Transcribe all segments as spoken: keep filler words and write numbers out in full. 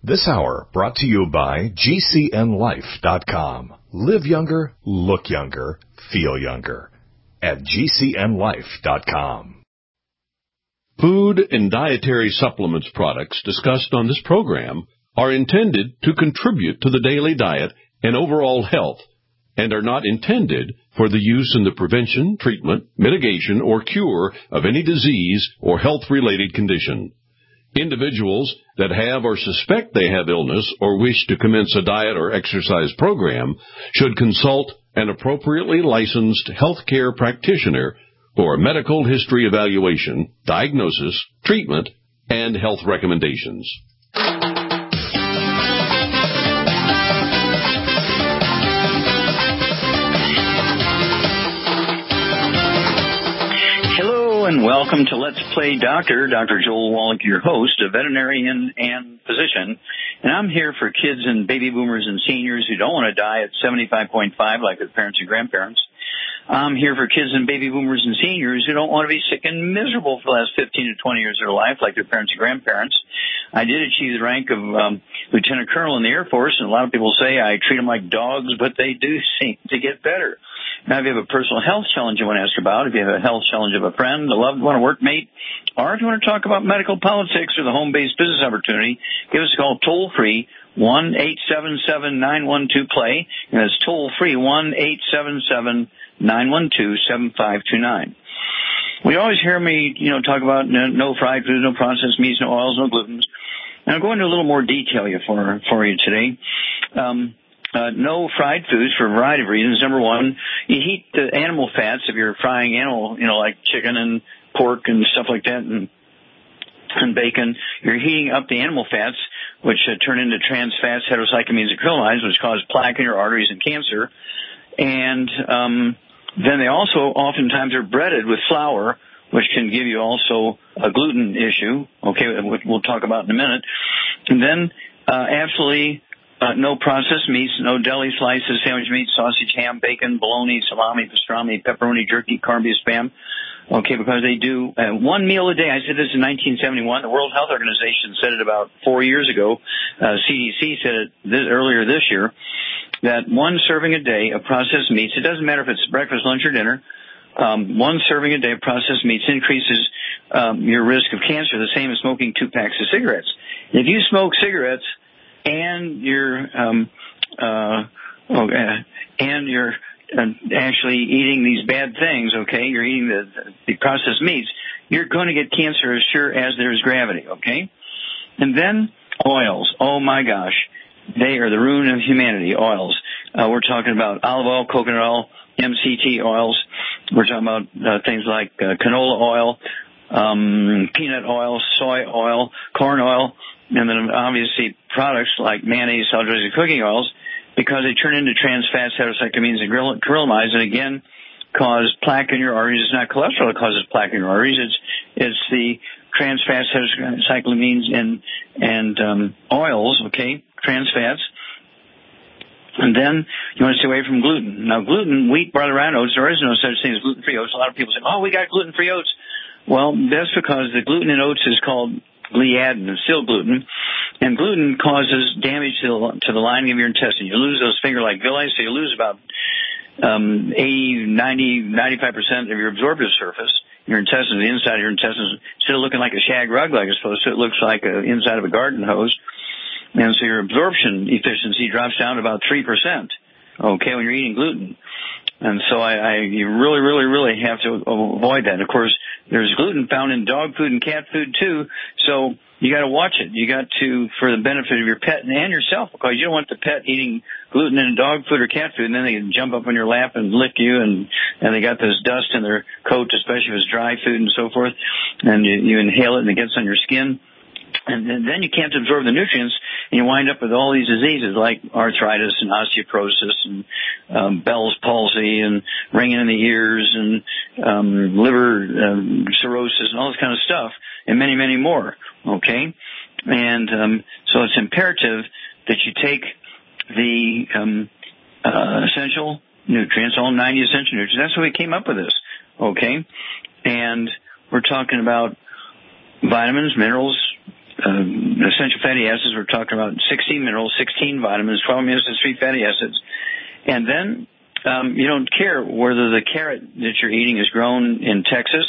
This hour brought to you by G C N life dot com. Live younger, look younger, feel younger at G C N life dot com. Food and dietary supplements products discussed on this program are intended to contribute to the daily diet and overall health and are not intended for the use in the prevention, treatment, mitigation, or cure of any disease or health-related condition. Individuals that have or suspect they have illness or wish to commence a diet or exercise program should consult an appropriately licensed healthcare practitioner for a medical history evaluation, diagnosis, treatment, and health recommendations. And welcome to Let's Play Doctor. Doctor Joel Wallach, your host, a veterinarian and physician. And I'm here for kids and baby boomers and seniors who don't want to die at seventy-five point five like their parents and grandparents. I'm here for kids and baby boomers and seniors who don't want to be sick and miserable for the last fifteen to twenty years of their life like their parents and grandparents. I did achieve the rank of um, Lieutenant Colonel in the Air Force, and a lot of people say I treat them like dogs, but they do seem to get better. Now, if you have a personal health challenge you want to ask about, if you have a health challenge of a friend, a loved one, a workmate, or if you want to talk about medical politics or the home-based business opportunity, give us a call toll-free, one eight seven seven, nine one two, play, and that's toll-free, one eight seven seven, nine one two, seven five two nine. We always hear me, you know, talk about no, no fried foods, no processed meats, no oils, no glutens. And I'm going into a little more detail for, for you today. Um, Uh, no fried foods for a variety of reasons. Number one, you heat the animal fats if you're frying animal, you know, like chicken and pork and stuff like that, and, and bacon. You're heating up the animal fats, which uh, turn into trans fats, heterocyclamines, and acrylamides, which cause plaque in your arteries and cancer. And um, then they also oftentimes are breaded with flour, which can give you also a gluten issue. Okay, we'll talk about in a minute. And then uh, absolutely Uh, no processed meats, no deli slices, sandwich meat, sausage, ham, bacon, bologna, salami, pastrami, pepperoni, jerky, corned beef, spam. Okay, because they do uh, one meal a day. I said this in nineteen seventy-one. The World Health Organization said it about four years ago. Uh, C D C said it this, earlier this year, that one serving a day of processed meats, it doesn't matter if it's breakfast, lunch, or dinner, um, one serving a day of processed meats increases um, your risk of cancer, the same as smoking two packs of cigarettes. If you smoke cigarettes, and you're um, uh, okay, and you're uh, actually eating these bad things, okay, you're eating the, the processed meats, you're going to get cancer as sure as there's gravity, okay? And then oils. Oh, my gosh. They are the ruin of humanity, oils. Uh, we're talking about olive oil, coconut oil, M C T oils. We're talking about uh, things like uh, canola oil, um, peanut oil, soy oil, corn oil, and then obviously products like mayonnaise, salad dressing, cooking oils, because they turn into trans fats, heterocyclamines, and acrylamides, and again cause plaque in your arteries. It's not cholesterol that causes plaque in your arteries. It's it's the trans fats, heterocyclamines, and and um, oils. Okay, trans fats. And then you want to stay away from gluten. Now, gluten, wheat, barley, rye, oats, there is no such thing as gluten-free oats. A lot of people say, "Oh, we got gluten-free oats." Well, that's because the gluten in oats is called gliadin, still gluten, and gluten causes damage to the, to the lining of your intestine. You lose those finger-like villi, so you lose about um, eighty, ninety, ninety-five percent of your absorptive surface. Your intestines, the inside of your intestines, instead of looking like a shag rug like it's supposed to, it looks like the inside of a garden hose. And so your absorption efficiency drops down to about three percent, okay, when you're eating gluten. And so I, I you really, really, really have to avoid that. And of course, there's gluten found in dog food and cat food too, so you got to watch it. You got to, for the benefit of your pet and yourself, because you don't want the pet eating gluten in dog food or cat food, and then they can jump up on your lap and lick you, and and they got this dust in their coat, especially if it's dry food and so forth, and you, you inhale it and it gets on your skin. And then you can't absorb the nutrients, and you wind up with all these diseases like arthritis and osteoporosis and um, Bell's palsy and ringing in the ears and um, liver um, cirrhosis and all this kind of stuff, and many, many more, okay? And um, so it's imperative that you take the um, uh, essential nutrients, all ninety essential nutrients. That's why we came up with this, okay? And we're talking about vitamins, minerals, uh, essential fatty acids. We're talking about sixteen minerals, sixteen vitamins, twelve amino acids, three fatty acids. And then um, you don't care whether the carrot that you're eating is grown in Texas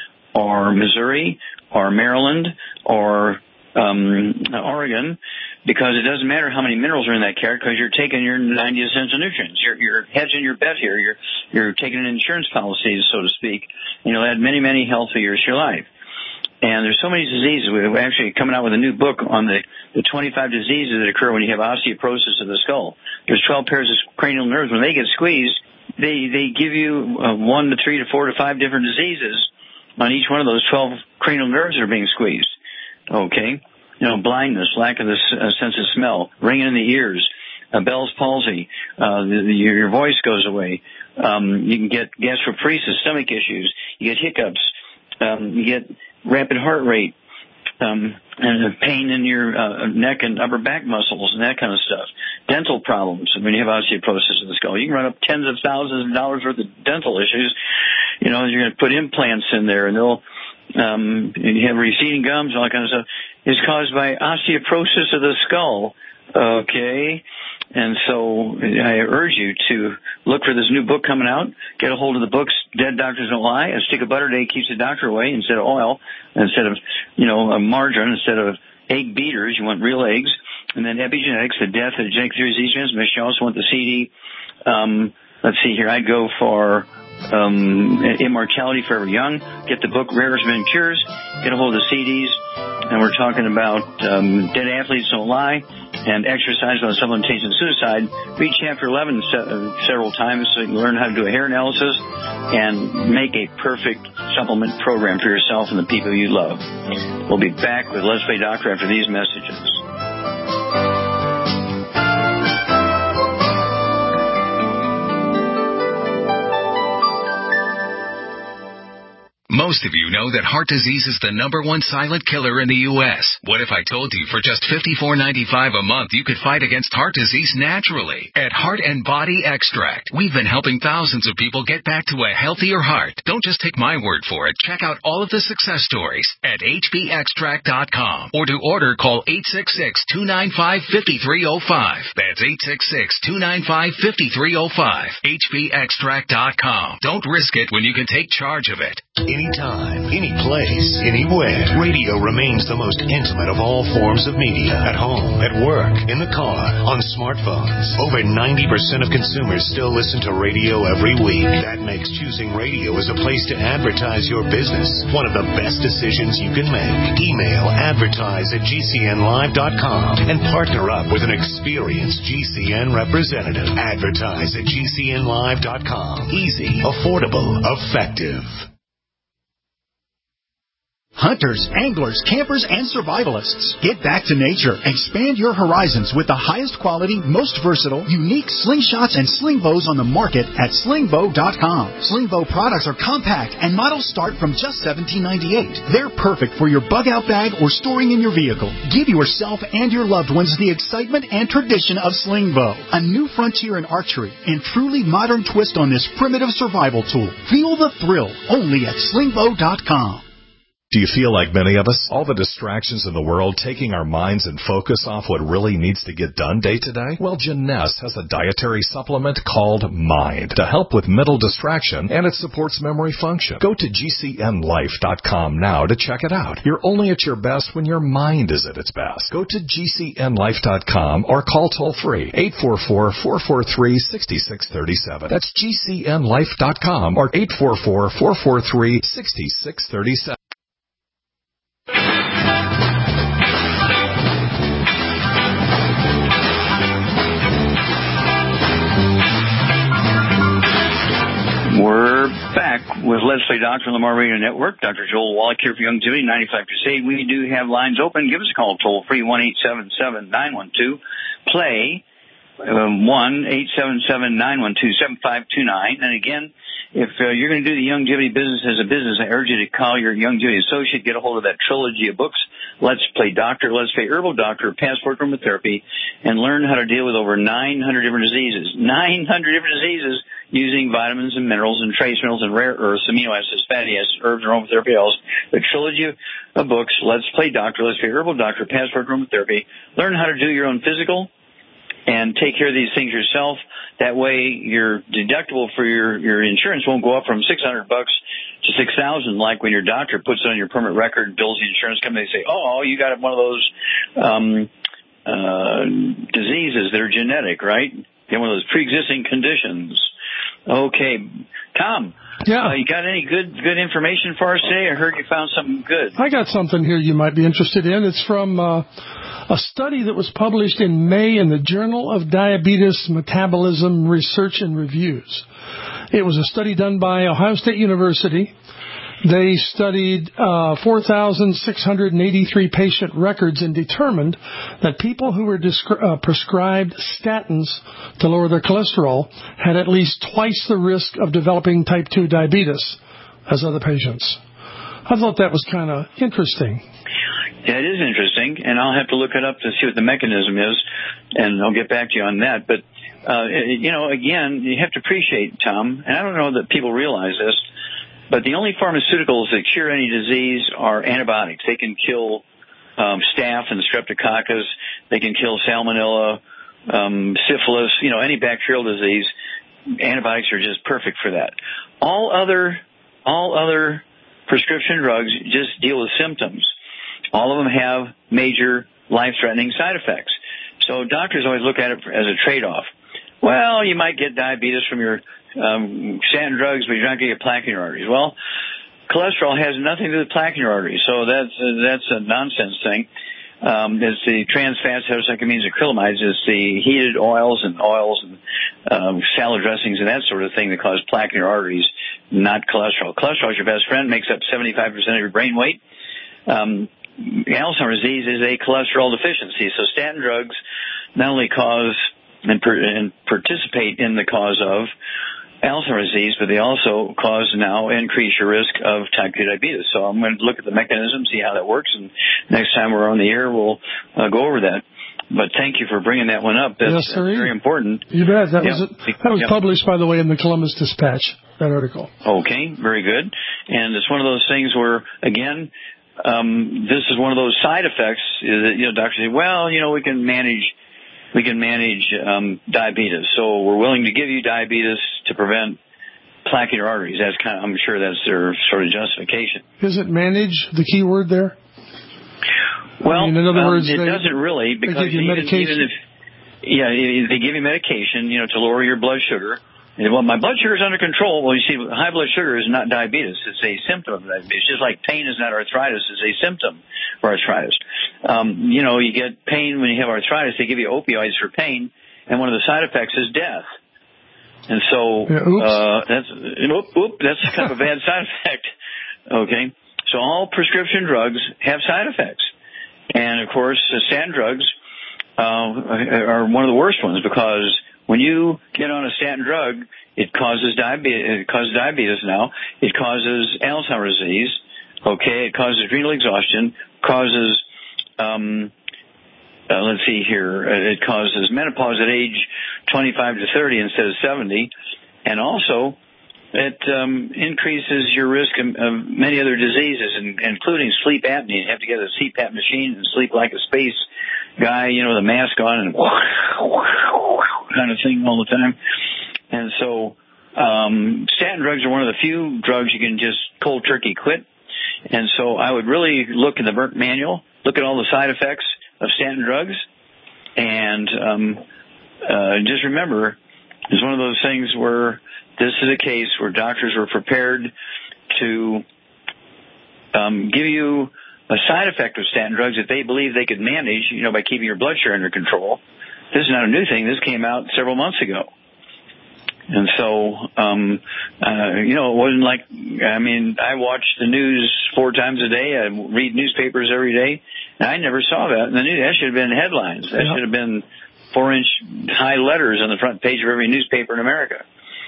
or Missouri or Maryland or um, Oregon, because it doesn't matter how many minerals are in that carrot, because you're taking your ninety essential nutrients. You're, you're hedging your bet here. You're you're taking an insurance policy, so to speak, and you'll add many, many healthy years to your life. And there's so many diseases. We're actually coming out with a new book on the, the twenty-five diseases that occur when you have osteoporosis of the skull. There's twelve pairs of cranial nerves. When they get squeezed, they, they give you uh, one to three to four to five different diseases on each one of those twelve cranial nerves that are being squeezed. Okay? You know, blindness, lack of the uh, sense of smell, ringing in the ears, uh, Bell's palsy, uh, the, the, your, your voice goes away. Um, you can get gastroparesis, stomach issues. You get hiccups. Um, you get rapid heart rate, um, and pain in your uh, neck and upper back muscles and that kind of stuff. Dental problems when you have osteoporosis of the skull. You can run up tens of thousands of dollars worth of dental issues. You know, you're going to put implants in there, and they'll um, you have receding gums, all that kind of stuff. It's caused by osteoporosis of the skull. Okay. And so I urge you to look for this new book coming out. Get a hold of the books, Dead Doctors Don't Lie. A stick of butter a day keeps the doctor away instead of oil, instead of, you know, a margarine, instead of egg beaters. You want real eggs. And then epigenetics, the death of the genetic theory of disease transmission. You also want the C D. Um, let's see here. I'd go for um, Immortality Forever Young. Get the book, Rare Been Cures. Get a hold of the C Ds. And we're talking about um, Dead Athletes Don't Lie and Exercise on Supplementation and Suicide. Read Chapter eleven se- uh, several times so you can learn how to do a hair analysis and make a perfect supplement program for yourself and the people you love. We'll be back with Let's Play Doctor after these messages. Most of you know that heart disease is the number one silent killer in the U S What if I told you for just fifty-four ninety-five a month you could fight against heart disease naturally? At Heart and Body Extract, we've been helping thousands of people get back to a healthier heart. Don't just take my word for it. Check out all of the success stories at H B extract dot com, or to order, call eight six six, two nine five, five three zero five. That's eight six six, two nine five, five three zero five. H B extract dot com. Don't risk it when you can take charge of it. Anytime, any place, anywhere. Radio remains the most intimate of all forms of media. At home, at work, in the car, on smartphones. Over ninety percent of consumers still listen to radio every week. That makes choosing radio as a place to advertise your business one of the best decisions you can make. Email advertise at G C N live dot com and partner up with an experienced G C N representative. Advertise at G C N live dot com. Easy, affordable, effective. Hunters, anglers, campers, and survivalists. Get back to nature. Expand your horizons with the highest quality, most versatile, unique slingshots and sling bows on the market at sling bow dot com. Sling bow products are compact and models start from just seventeen ninety-eight. They're perfect for your bug out bag or storing in your vehicle. Give yourself and your loved ones the excitement and tradition of sling bow, a new frontier in archery and truly modern twist on this primitive survival tool. Feel the thrill only at sling bow dot com. Do you feel like many of us? All the distractions in the world taking our minds and focus off what really needs to get done day to day? Well, Jeunesse has a dietary supplement called Mind to help with mental distraction, and it supports memory function. Go to G C N life dot com now to check it out. You're only at your best when your mind is at its best. Go to G C N life dot com or call toll-free eight four four, four four three, six six three seven. That's G C N life dot com or eight four four, four four three, six six three seven. We're back with Let's Play Doctor on the Lamar Radio Network. Doctor Joel Wallach here for Youngevity, ninety-five Crusade. We do have lines open. Give us a call toll-free, one eight seven seven, nine one two, play, um, one eight seven seven, nine one two, seven five two nine. And again, if uh, you're going to do the Youngevity business as a business, I urge you to call your Youngevity associate, get a hold of that trilogy of books, Let's Play Doctor, Let's Play Herbal Doctor, Passport Aromatherapy, and learn how to deal with over nine hundred different diseases. nine hundred different diseases using vitamins and minerals and trace minerals and rare earths, amino acids, fatty acids, herbs, and aromatherapy oils. The trilogy of books, Let's Play Doctor, Let's Be a Herbal Doctor, Passport Aromatherapy. Learn how to do your own physical and take care of these things yourself. That way your deductible for your, your insurance won't go up from six hundred bucks to six thousand, like when your doctor puts it on your permanent record and bills the insurance company. They say, oh, you got one of those um, uh, diseases that are genetic, right? You have one of those pre-existing conditions. Okay. Tom, yeah. uh, you got any good good information for us today? I heard you found something good. I got something here you might be interested in. It's from uh, a study that was published in May in the Journal of Diabetes Metabolism Research and Reviews. It was a study done by Ohio State University. They studied uh, four thousand six hundred eighty-three patient records and determined that people who were discri- uh, prescribed statins to lower their cholesterol had at least twice the risk of developing type two diabetes as other patients. I thought that was kind of interesting. Yeah, it is interesting, and I'll have to look it up to see what the mechanism is, and I'll get back to you on that. But, uh, you know, again, you have to appreciate, Tom, and I don't know that people realize this, but the only pharmaceuticals that cure any disease are antibiotics. They can kill um, staph and streptococcus. They can kill salmonella, um, syphilis, you know, any bacterial disease. Antibiotics are just perfect for that. All other, all other prescription drugs just deal with symptoms. All of them have major life-threatening side effects. So doctors always look at it as a trade-off. Well, you might get diabetes from your um, statin drugs, but you're not going to get plaque in your arteries. Well, cholesterol has nothing to do with plaque in your arteries, so that's uh, that's a nonsense thing. Um, it's the trans fats, heterocyclamines, acrylamides. It's the heated oils and oils and um, salad dressings and that sort of thing that cause plaque in your arteries, not cholesterol. Cholesterol is your best friend, makes up seventy-five percent of your brain weight. Um, Alzheimer's disease is a cholesterol deficiency, so statin drugs not only cause and, per, and participate in the cause of Alzheimer's disease, but they also cause now increase your risk of type two diabetes. So I'm going to look at the mechanism, see how that works, and next time we're on the air, we'll uh, go over that. But thank you for bringing that one up. That's, yes, sir. that's very important. You bet. That yeah. was that was yeah. published, by the way, in the Columbus Dispatch, that article. Okay, very good. And it's one of those things where, again, um, this is one of those side effects that, you know, doctors say, well, you know, we can manage we can manage um, diabetes, so we're willing to give you diabetes to prevent plaque in your arteries. That's kind of, I'm sure that's their sort of justification. Is it manage the key word there? Well, I mean, in other um, words, it they, doesn't really, because they give you even, medication. even if, yeah, they give you medication, you know, to lower your blood sugar. And, well, my blood sugar is under control. Well, you see, high blood sugar is not diabetes. It's a symptom of diabetes. Just like pain is not arthritis, it's a symptom for arthritis. Um, you know, you get pain when you have arthritis. They give you opioids for pain, and one of the side effects is death. And so yeah, oops. Uh, that's oop, oop, that's kind of a bad side effect. Okay, so all prescription drugs have side effects, and of course, the statin drugs uh, are one of the worst ones, because when you get on a statin drug, it causes diabetes. It causes diabetes now. It causes Alzheimer's disease. Okay, it causes adrenal exhaustion. Causes, um, uh, let's see here. It causes menopause at age twenty-five to thirty instead of seventy, and also it um, increases your risk of, of many other diseases, including sleep apnea. You have to get a C PAP machine and sleep like a space guy, you know, the mask on and kind of thing all the time. And so um, statin drugs are one of the few drugs you can just cold turkey quit. And so I would really look in the Merck manual, look at all the side effects of statin drugs, and um, uh, just remember, it's one of those things where this is a case where doctors were prepared to um, give you a side effect of statin drugs that they believe they could manage, you know, by keeping your blood sugar under control. This is not a new thing. This came out several months ago. And so, um, uh, you know, it wasn't like, I mean, I watch the news four times a day. I read newspapers every day. And I never saw that in the news. That should have been headlines. That should have been four-inch high letters on the front page of every newspaper in America.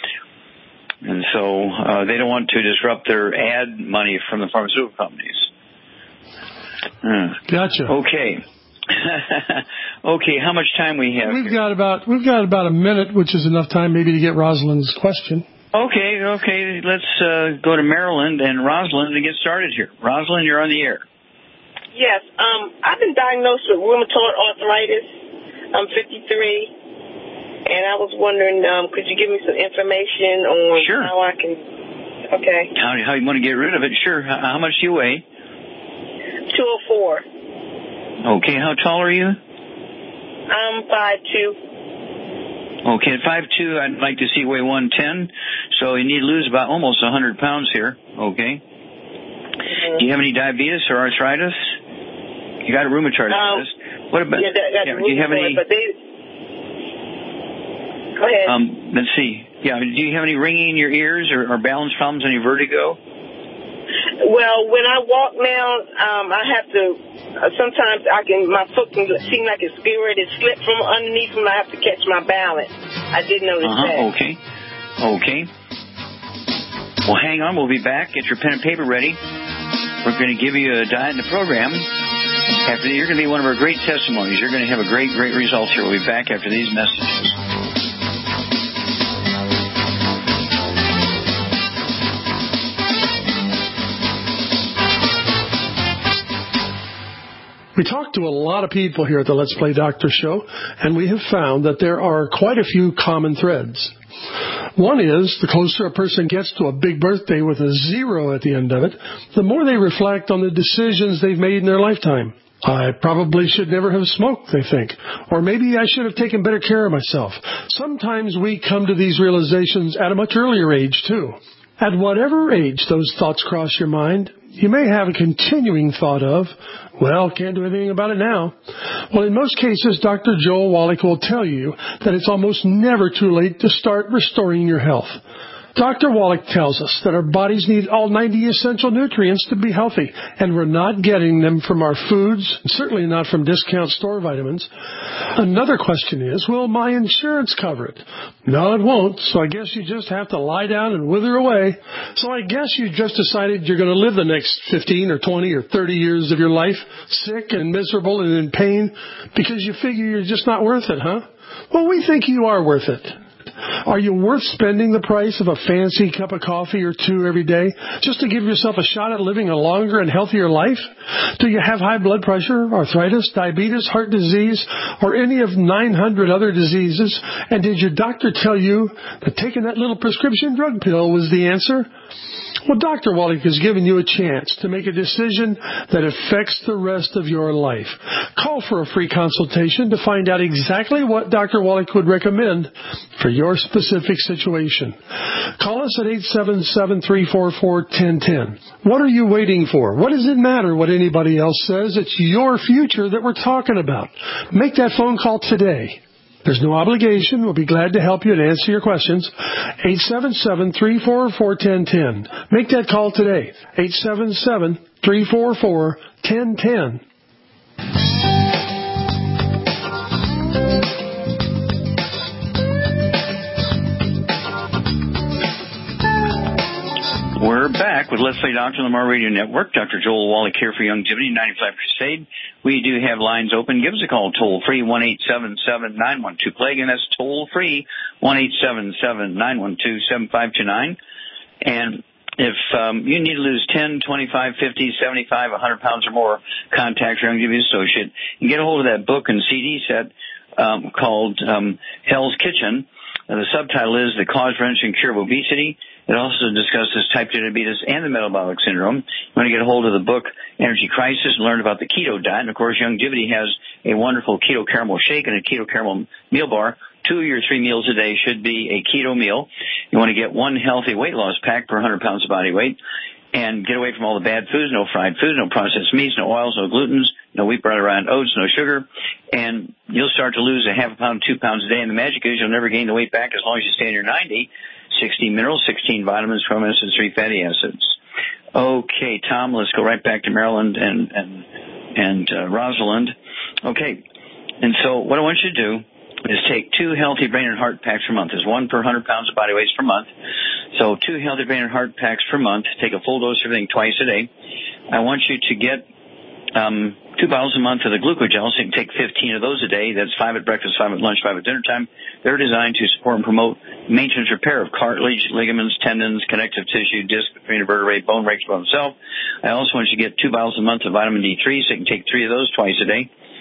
And so uh, they don't want to disrupt their ad money from the pharmaceutical companies. Uh, Gotcha. Okay. Okay, how much time we have? We've here? got about we've got about a minute, which is enough time maybe to get Rosalind's question. Okay, okay, let's uh, go to Maryland and Rosalind to get started here. Rosalind, you're on the air. Yes, um, I've been diagnosed with rheumatoid arthritis. I'm fifty-three, and I was wondering, um, could you give me some information on Sure. how I can? Okay. How, how you want to get rid of it? Sure. How, how much do you weigh? two oh four. Okay, how tall are you? I'm five two. Okay, at five two, I'd like to see you weigh one ten, so you need to lose about almost one hundred pounds here, okay? Mm-hmm. Do you have any diabetes or arthritis? You got a rheumatoid arthritis. Um, what about, yeah, that, that's yeah, do you have any, but they, go ahead. um, let's see, yeah, do you have any ringing in your ears or, or balance problems, any vertigo? Well, when I walk now, um, I have to, uh, sometimes I can, my foot can seem like it's getting ready to slip from underneath me. I have to catch my balance. I did notice uh-huh, that. Okay, okay. Well, hang on, we'll be back. Get your pen and paper ready. We're going to give you a diet in the program. After You're going to be one of our great testimonies. You're going to have a great, great result here. We'll be back after these messages. We talk to a lot of people here at the Let's Play Doctor show, and we have found that there are quite a few common threads. One is, the closer a person gets to a big birthday with a zero at the end of it, the more they reflect on the decisions they've made in their lifetime. I probably should never have smoked, they think. Or maybe I should have taken better care of myself. Sometimes we come to these realizations at a much earlier age, too. At whatever age those thoughts cross your mind, you may have a continuing thought of, well, can't do anything about it now. Well, in most cases, Doctor Joel Wallach will tell you that it's almost never too late to start restoring your health. Doctor Wallach tells us that our bodies need all ninety essential nutrients to be healthy, and we're not getting them from our foods, certainly not from discount store vitamins. Another question is, will my insurance cover it? No, it won't, so I guess you just have to lie down and wither away. So I guess you just decided you're going to live the next fifteen or twenty or thirty years of your life sick and miserable and in pain because you figure you're just not worth it, huh? Well, we think you are worth it. Are you worth spending the price of a fancy cup of coffee or two every day just to give yourself a shot at living a longer and healthier life? Do you have high blood pressure, arthritis, diabetes, heart disease, or any of nine hundred other diseases? And did your doctor tell you that taking that little prescription drug pill was the answer? Well, Doctor Wallach has given you a chance to make a decision that affects the rest of your life. Call for a free consultation to find out exactly what Doctor Wallach would recommend for your specific situation. Call us at eight seven seven, three four four, one zero one zero. What are you waiting for? What does it matter what anybody else says? It's your future that we're talking about. Make that phone call today. There's no obligation. We'll be glad to help you and answer your questions. eight seven seven, three four four, one zero one zero. Make that call today. eight seven seven, three four four, one zero one zero. We're back with Let's Play Doctor on the Mar Radio Network. Doctor Joel Wallach here for Youngevity ninety-five Crusade. We do have lines open. Give us a call toll-free, one eight seven seven, nine one two, play. Again, that's toll-free, one eight seven seven, nine one two, seven five two nine. And if um, you need to lose ten, twenty-five, fifty, seventy-five, one hundred pounds or more, contact your Youngevity associate and get a hold of that book and C D set um, called um, Hell's Kitchen. Uh, the subtitle is The Cause, Prevention, and Cure of Obesity. It also discusses type two diabetes and the metabolic syndrome. You want to get a hold of the book Energy Crisis and learn about the keto diet. And, of course, Youngevity has a wonderful keto caramel shake and a keto caramel meal bar. Two of your three meals a day should be a keto meal. You want to get one healthy weight loss pack per one hundred pounds of body weight. And get away from all the bad foods, no fried foods, no processed meats, no oils, no glutens, no wheat, bread, around oats, no sugar. And you'll start to lose a half a pound, two pounds a day. And the magic is you'll never gain the weight back as long as you stay in your ninety. sixteen minerals, sixteen vitamins, twelve acids, three fatty acids. Okay, Tom, let's go right back to Maryland and and and uh, Rosalind. Okay, and so what I want you to do is take two healthy brain and heart packs per month. There's one per one hundred pounds of body weight per month. So two healthy brain and heart packs per month. Take a full dose of everything twice a day. I want you to get um, two bottles a month of the glucogel, so you can take fifteen of those a day. That's five at breakfast, five at lunch, five at dinner time. They're designed to support and promote maintenance repair of cartilage, ligaments, tendons, connective tissue, disc between the vertebrae, bone breaks bone itself. I also want you to get two bottles a month of vitamin D three, so you can take three of those twice a day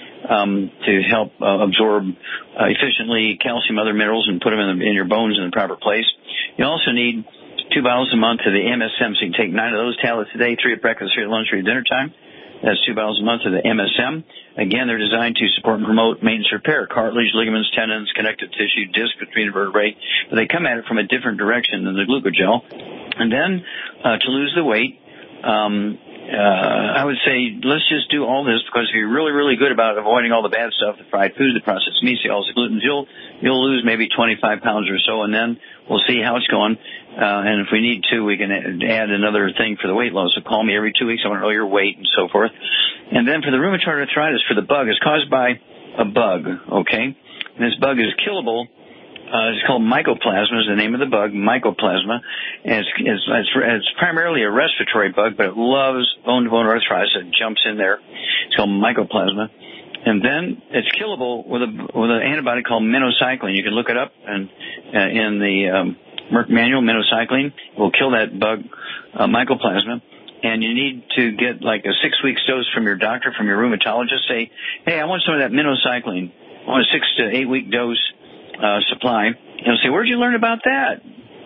um, to help uh, absorb uh, efficiently calcium, other minerals, and put them in, the, in your bones in the proper place. You also need two bottles a month of the M S M, so you can take nine of those tablets a day, three at breakfast, three at lunch, three at dinner time. That's two bottles a month of the M S M. Again, they're designed to support and promote maintenance repair, cartilage, ligaments, tendons, connective tissue, disc between the vertebrae. But they come at it from a different direction than the glucogel. And then uh, to lose the weight, um, uh, I would say let's just do all this, because if you're really, really good about avoiding all the bad stuff, the fried foods, the processed meats, the gluten, you'll you'll lose maybe twenty-five pounds or so, and then we'll see how it's going. Uh, and if we need to, we can add another thing for the weight loss. So call me every two weeks. I want to know your weight and so forth. And then for the rheumatoid arthritis, for the bug, it's caused by a bug, okay? And this bug is killable. Uh, it's called mycoplasma is the name of the bug, mycoplasma. And it's, it's, it's, it's primarily a respiratory bug, but it loves bone-to-bone arthritis. It jumps in there. It's called mycoplasma. And then it's killable with a with an antibody called minocycline. You can look it up and uh, in the um, Merck manual, minocycline will kill that bug, uh, mycoplasma. And you need to get like a six weeks dose from your doctor, from your rheumatologist. Say, hey, I want some of that minocycline. I want a six to eight week dose uh, supply. And he'll say, where'd you learn about that?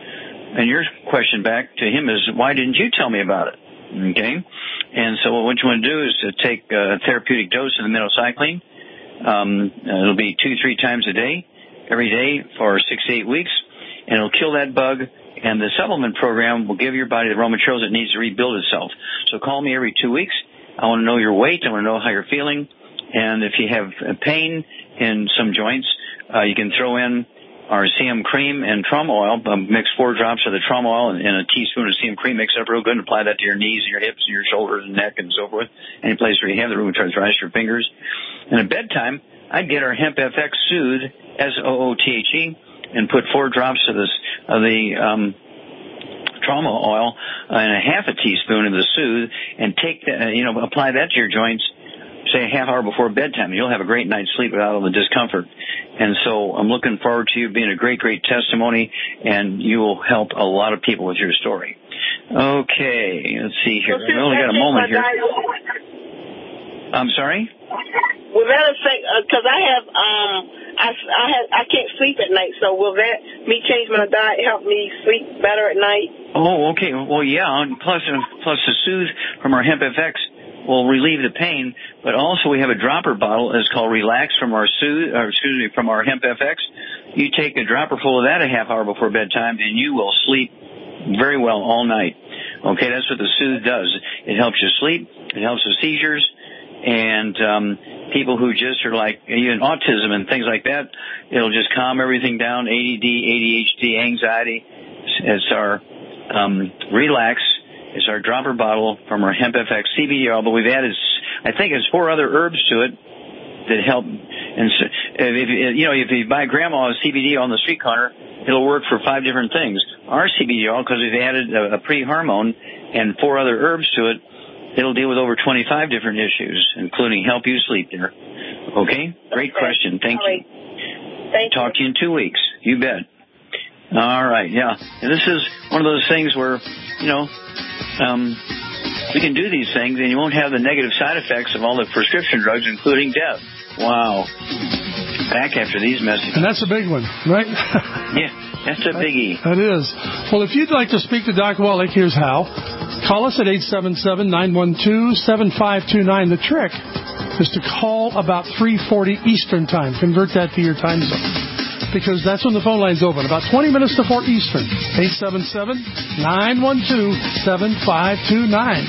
And your question back to him is, why didn't you tell me about it? Okay. And so what you want to do is to take a therapeutic dose of the minocycline. Um, it'll be two, three times a day, every day for six to eight weeks, and it'll kill that bug. And the supplement program will give your body the raw materials it needs to rebuild itself. So call me every two weeks. I want to know your weight. I want to know how you're feeling. And if you have pain in some joints, uh, you can throw in our C M cream and trauma oil. Um, mix four drops of the trauma oil and, and a teaspoon of C M cream. Mix it up real good and apply that to your knees and your hips and your shoulders and neck and so forth. Any place where you have the rheumatoid arthritis, your fingers. And at bedtime, I'd get our Hemp F X Soothe, S O O T H E, and put four drops of this of the um, trauma oil and a half a teaspoon of the Soothe, and take the, uh, you know, apply that to your joints, say a half hour before bedtime. You'll have a great night's sleep without all the discomfort. And so I'm looking forward to you being a great, great testimony, and you will help a lot of people with your story. Okay, let's see here. We only got a moment here. I'm sorry? Will that affect, because uh, I have, um, I, I, have, I can't sleep at night, so will that, me change my diet, help me sleep better at night? Oh, okay. Well, yeah, plus, plus the Soothe from our Hemp F X will relieve the pain, but also we have a dropper bottle that's called Relax from our Soothe, or excuse me, from our Hemp F X. You take a dropper full of that a half hour before bedtime, and you will sleep very well all night. Okay, that's what the Soothe does. It helps you sleep. It helps with seizures. And um, people who just are like, even autism and things like that, it'll just calm everything down, A D D, A D H D, anxiety. It's our um, Relax. It's our dropper bottle from our Hemp F X C B D oil, but we've added, I think it's four other herbs to it that help. And so, if, you know, if you buy grandma's C B D on the street corner, it'll work for five different things. Our C B D oil, because we've added a, a pre-hormone and four other herbs to it, it'll deal with over twenty-five different issues, incling help you sleep there. Okay? Great okay. question. Thank All you. Right. Thank Talk you. to you in two weeks. You bet. All right. Yeah. And this is one of those things where, you know, um, we can do these things and you won't have the negative side effects of all the prescription drugs, including death. Wow. Back after these messages. And that's a big one, right? Yeah. That's a biggie. That is. Well, if you'd like to speak to Doctor Wallach, here's how. Call us at eight seven seven, nine one two, seven five two nine. The trick is to call about three forty Eastern Time. Convert that to your time zone, because that's when the phone line's open, about twenty minutes to four Eastern. eight seven seven, nine one two, seven five two nine.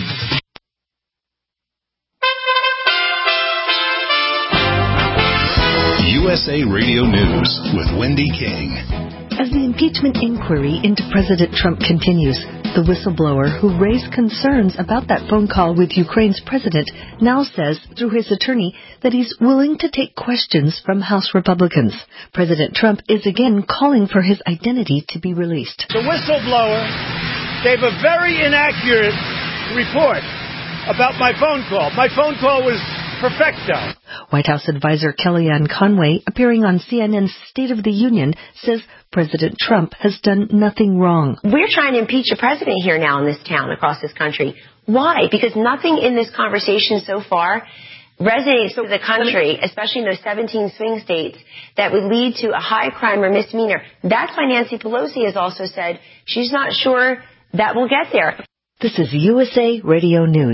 U S A Radio News with Wendy King. As the impeachment inquiry into President Trump continues, the whistleblower who raised concerns about that phone call with Ukraine's president now says, through his attorney, that he's willing to take questions from House Republicans. President Trump is again calling for his identity to be released. The whistleblower gave a very inaccurate report about my phone call. My phone call was perfecto. White House advisor Kellyanne Conway, appearing on C N N's State of the Union, says President Trump has done nothing wrong. We're trying to impeach a president here now in this town, across this country. Why? Because nothing in this conversation so far resonates with the country, especially in those seventeen swing states, that would lead to a high crime or misdemeanor. That's why Nancy Pelosi has also said she's not sure that will get there. This is U S A Radio News.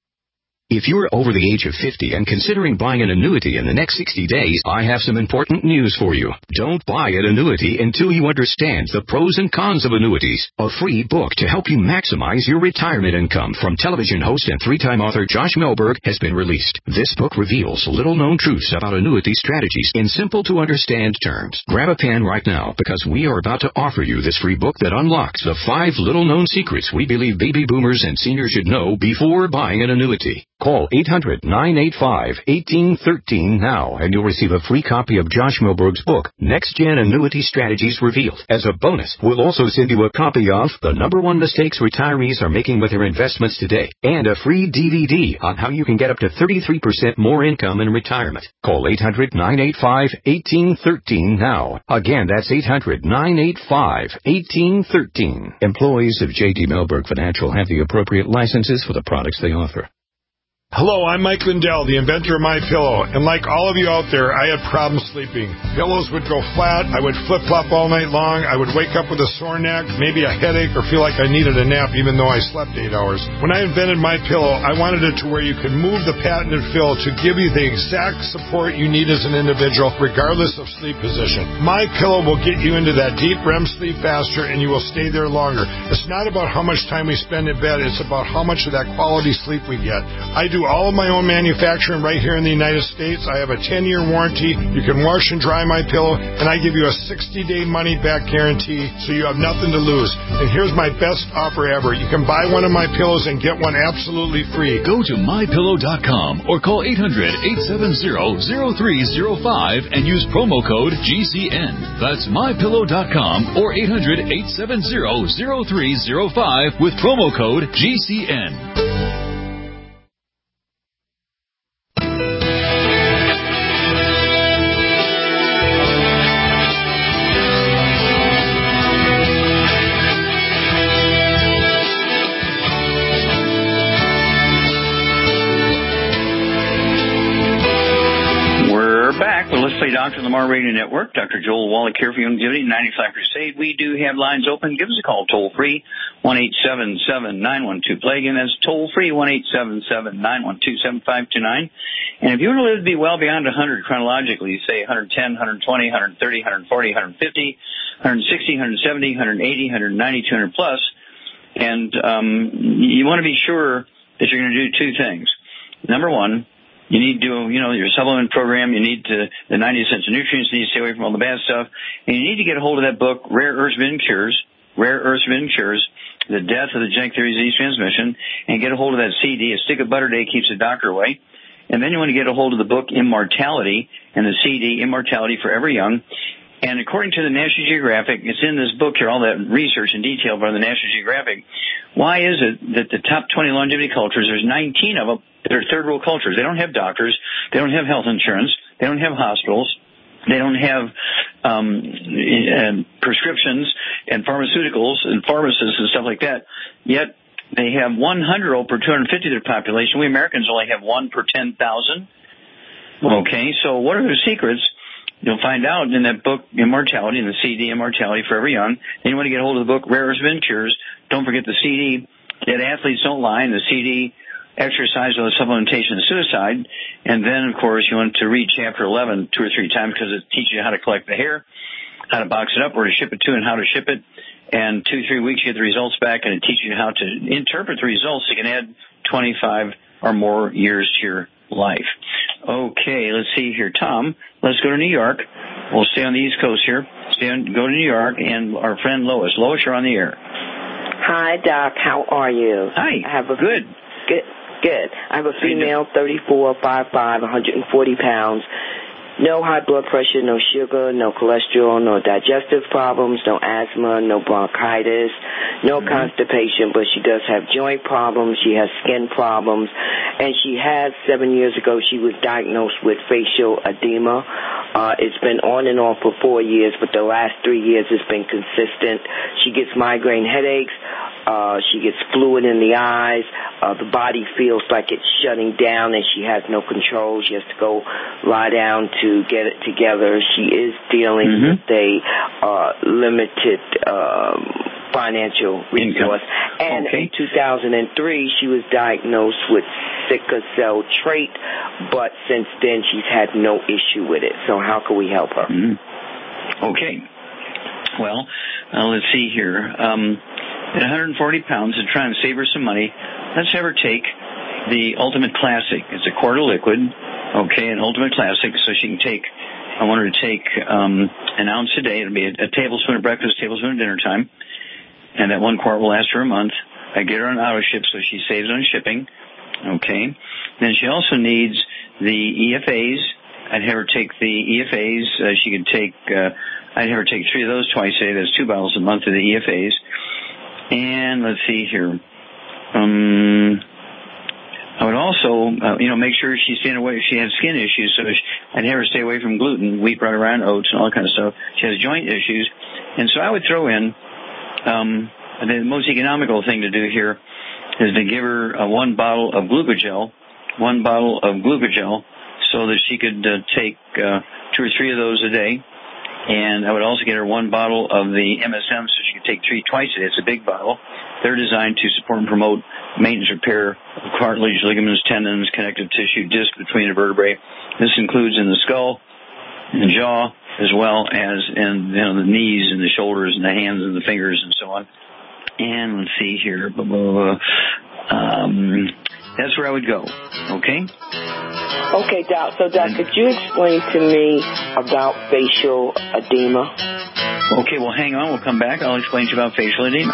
If you're over the age of fifty and considering buying an annuity in the next sixty days, I have some important news for you. Don't buy an annuity until you understand the pros and cons of annuities. A free book to help you maximize your retirement income from television host and three-time author Josh Melberg has been released. This book reveals little-known truths about annuity strategies in simple-to-understand terms. Grab a pen right now, because we are about to offer you this free book that unlocks the five little-known secrets we believe baby boomers and seniors should know before buying an annuity. Call eight hundred, nine eight five, one eight one three now, and you'll receive a free copy of Josh Melberg's book, Next Gen Annuity Strategies Revealed. As a bonus, we'll also send you a copy of The Number One Mistakes Retirees Are Making with Their Investments Today, and a free D V D on how you can get up to thirty-three percent more income in retirement. Call eight hundred, nine eight five, one eight one three now. Again, that's eight hundred, nine eight five, one eight one three. Employees of J D Melberg Financial have the appropriate licenses for the products they offer. Hello, I'm Mike Lindell, the inventor of MyPillow, and like all of you out there, I had problems sleeping. Pillows would go flat, I would flip-flop all night long, I would wake up with a sore neck, maybe a headache, or feel like I needed a nap even though I slept eight hours. When I invented MyPillow, I wanted it to where you could move the patented fill to give you the exact support you need as an individual, regardless of sleep position. MyPillow will get you into that deep R E M sleep faster, and you will stay there longer. It's not about how much time we spend in bed, it's about how much of that quality sleep we get. I do all of my own manufacturing right here in the United States. I have a ten-year warranty. You can wash and dry my pillow, and I give you a sixty-day money-back guarantee, so you have nothing to lose. And here's my best offer ever. You can buy one of my pillows and get one absolutely free. Go to my pillow dot com or call eight hundred, eight seven zero, zero three zero five and use promo code G C N. That's my pillow dot com or eight hundred, eight seven zero, zero three zero five with promo code G C N. Doctor Lamar Radio Network. Doctor Joel Wallach here for Youngevity ninety-five Crusade. We do have lines open. Give us a call toll free, one eight seven seven, nine one two, play. Again, that's toll free, one eight seven seven, nine one two, seven five two nine. And if you want to live to be well beyond one hundred chronologically, say one ten, one twenty, one thirty, one forty, one fifty, one sixty, one seventy, one eighty, one ninety, two hundred plus, and um, you want to be sure that you're going to do two things. Number one, you need to, you know, your supplement program. You need to, the ninety essential nutrients. You need to stay away from all the bad stuff. And you need to get a hold of that book, Rare Earths Forbidden Cures, Rare Earths Forbidden Cures, The Death of the Genetic Theory of Disease Transmission, and get a hold of that C D. A stick of butter a day keeps the doctor away. And then you want to get a hold of the book Immortality and the C D Immortality Forever Young. And according to the National Geographic, it's in this book here, all that research and detail by the National Geographic. Why is it that the top twenty longevity cultures, there's nineteen of them that are third world cultures? They don't have doctors. They don't have health insurance. They don't have hospitals. They don't have um, and prescriptions and pharmaceuticals and pharmacists and stuff like that. Yet they have one hundred per two hundred fifty of their population. We Americans only have one per ten thousand. Okay, so what are their secrets? You'll find out in that book, Immortality, and the C D, Immortality Forever Young. Then you want to get a hold of the book, Rare Earths Forbidden Cures. Don't forget the C D, Dead Athletes Don't Lie, and the C D, Exercise Without Supplementation and Suicide. And then, of course, you want to read Chapter eleven two or three times because it teaches you how to collect the hair, how to box it up, where to ship it to, and how to ship it. And two, three weeks, you get the results back, and it teaches you how to interpret the results so you can add twenty-five or more years to your life. Okay, let's see here. Tom, let's go to New York. We'll stay on the East Coast here. Stay on, go to New York, and our friend Lois. Lois, you're on the air. Hi, Doc. How are you? Hi. I have a, good. Good. Good. I have a female, thirty-four, five five, one hundred forty pounds. No high blood pressure, no sugar, no cholesterol, no digestive problems, no asthma, no bronchitis, no mm-hmm. constipation, but she does have joint problems, she has skin problems, and she has, seven years ago, she was diagnosed with facial edema. Uh, it's been on and off for four years, but the last three years it's been consistent. She gets migraine headaches. Uh, she gets fluid in the eyes. Uh, the body feels like it's shutting down and she has no control. She has to go lie down to get it together. She is dealing mm-hmm. with a uh, limited um, financial resource. Income. And okay. in two thousand three, she was diagnosed with sickle cell trait, but since then she's had no issue with it. So how can we help her? Mm-hmm. Okay. Well, uh, let's see here. Um, At one hundred forty pounds and trying to save her some money, let's have her take the Ultimate Classic. It's a quarter liquid, okay, an Ultimate Classic, so she can take, I want her to take um, an ounce a day. It'll be a, a tablespoon at breakfast, a tablespoon at dinner time, and that one quart will last her a month. I get her on auto ship so she saves on shipping, okay. Then she also needs the E F As. I'd have her take the E F As. Uh, she could take, uh, I'd have her take three of those twice a day. That's two bottles a month of the E F As. And let's see here. Um, I would also, uh, you know, make sure she's staying away. She has skin issues, so she, I'd have her stay away from gluten, wheat, bran, around oats, and all that kind of stuff. She has joint issues, and so I would throw in um, the most economical thing to do here is to give her uh, one bottle of glucogel, one bottle of glucogel, so that she could uh, take uh, two or three of those a day. And I would also get her one bottle of the M S M so she could take three twice a day. It's a big bottle. They're designed to support and promote maintenance repair of cartilage, ligaments, tendons, connective tissue, disc between the vertebrae. This includes in the skull, in the jaw, as well as in you know, the knees and the shoulders and the hands and the fingers and so on. And let's see here. Blah, blah, blah. Um, that's where I would go. Okay? Okay, Doc. So, Doc, could you explain to me about facial edema? Okay, well, hang on. We'll come back. I'll explain to you about facial edema.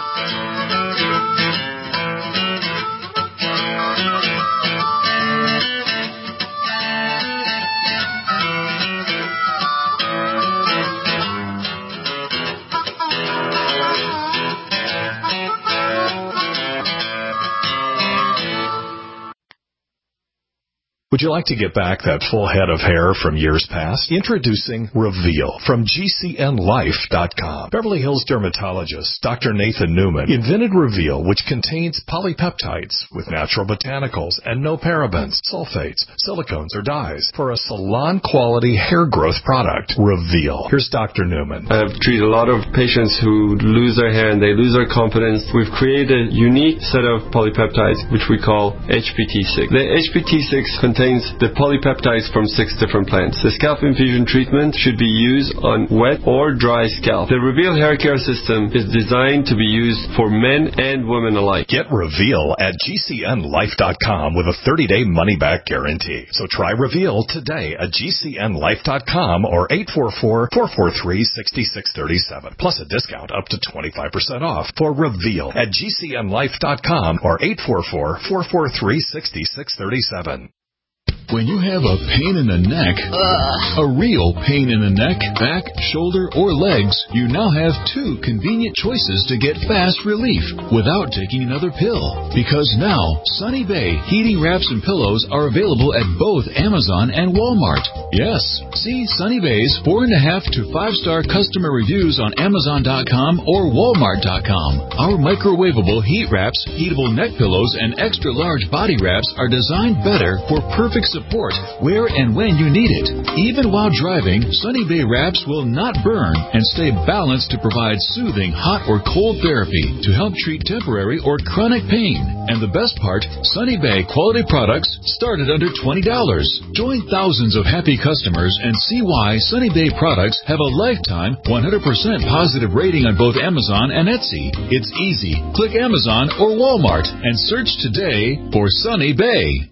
Would you like to get back that full head of hair from years past? Introducing Reveal from G C N Life dot com. Beverly Hills dermatologist Doctor Nathan Newman invented Reveal, which contains polypeptides with natural botanicals and no parabens, sulfates, silicones, or dyes for a salon-quality hair growth product. Reveal. Here's Doctor Newman. I've treated a lot of patients who lose their hair and they lose their confidence. We've created a unique set of polypeptides, which we call H P T six. The H P T six contains the polypeptides from six different plants. The scalp infusion treatment should be used on wet or dry scalp. The Reveal hair care system is designed to be used for men and women alike. Get Reveal at G C N Life dot com with a thirty-day money-back guarantee. So try Reveal today at G C N Life dot com or eight four four, four four three, six six three seven. Plus a discount up to twenty-five percent off for Reveal at G C N Life dot com or eight four four, four four three, six six three seven. When you have a pain in the neck, Ugh. a real pain in the neck, back, shoulder, or legs, you now have two convenient choices to get fast relief without taking another pill. Because now, Sunny Bay heating wraps and pillows are available at both Amazon and Walmart. Yes, see Sunny Bay's four and a half to five star customer reviews on Amazon dot com or Walmart dot com. Our microwavable heat wraps, heatable neck pillows, and extra large body wraps are designed better for perfect support where and when you need it. Even while driving, Sunny Bay wraps will not burn and stay balanced to provide soothing hot or cold therapy to help treat temporary or chronic pain. And the best part, Sunny Bay quality products start at under twenty dollars. Join thousands of happy customers and see why Sunny Bay products have a lifetime one hundred percent positive rating on both Amazon and Etsy. It's easy. Click Amazon or Walmart and search today for Sunny Bay.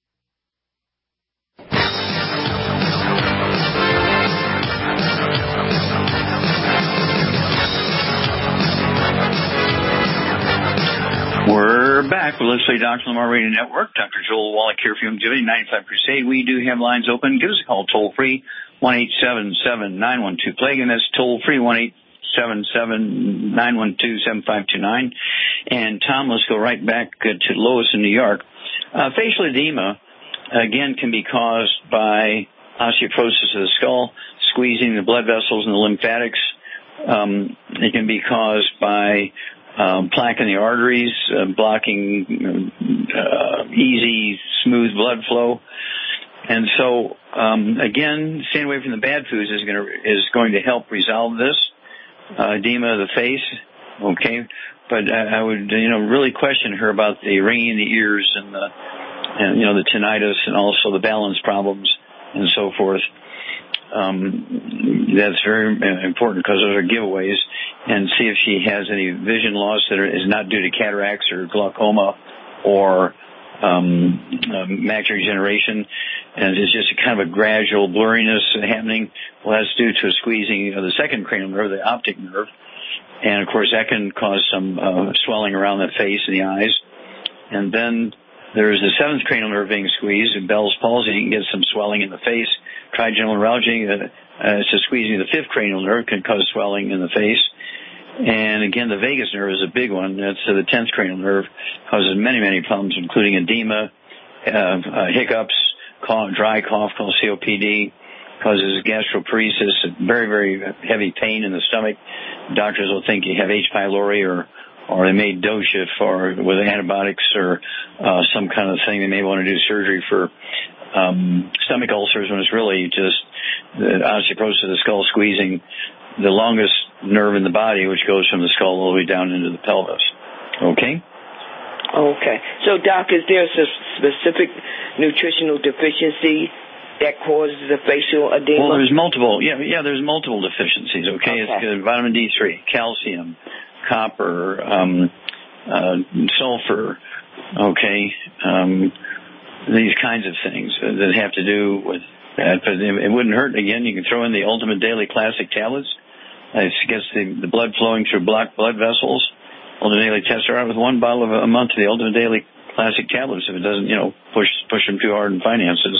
We're back with Let's Play Doctor Lamar Radio Network. Doctor Joel Wallach here for Youngevity ninety-five Crusade. We do have lines open. Give us a call toll free, one eight seven seven, nine one two, play. Again, that's toll free, one eight seven seven, nine one two, seven five two nine. And Tom, let's go right back uh, to Lois in New York. Uh, facial edema, again, can be caused by osteoporosis of the skull, squeezing the blood vessels and the lymphatics. Um, it can be caused by um, plaque in the arteries, uh, blocking uh, easy, smooth blood flow. And so, um, again, staying away from the bad foods is going to is going to help resolve this uh, edema of the face. Okay, but I, I would you know really question her about the ringing in the ears and the and, you know the tinnitus and also the balance problems and so forth. Um, that's very important because those are giveaways. And see if she has any vision loss that is not due to cataracts or glaucoma or um, uh, macular degeneration, and it's just a kind of a gradual blurriness happening. Well, that's due to a squeezing of the second cranial nerve, the optic nerve, and of course that can cause some uh, swelling around the face and the eyes. And then there's the seventh cranial nerve being squeezed, and Bell's palsy. You can get some swelling in the face. Trigeminal neuralgia, uh, uh, it's a squeezing of the fifth cranial nerve, can cause swelling in the face. And again, the vagus nerve is a big one. That's uh, the tenth cranial nerve, causes many, many problems, including edema, uh, uh, hiccups, cough, dry cough called C O P D, causes gastroparesis, very, very heavy pain in the stomach. Doctors will think you have H. pylori or or they may dose you for with antibiotics or uh, some kind of thing. They may want to do surgery for um, stomach ulcers when it's really just the osteoporosis of the skull squeezing the longest nerve in the body, which goes from the skull all the way down into the pelvis. Okay? Okay. So, Doc, is there a specific nutritional deficiency that causes the facial edema? Well, there's multiple. Yeah, yeah, there's multiple deficiencies, okay? Okay. It's uh, vitamin D three, calcium, copper, um, uh, sulfur, okay, um, these kinds of things that have to do with that. But it wouldn't hurt. Again, you can throw in the Ultimate Daily Classic tablets. It gets the, the blood flowing through blocked blood vessels. Ultimate Daily tests are out with one bottle of a month of the Ultimate Daily Classic tablets if it doesn't, you know, push push them too hard in finances.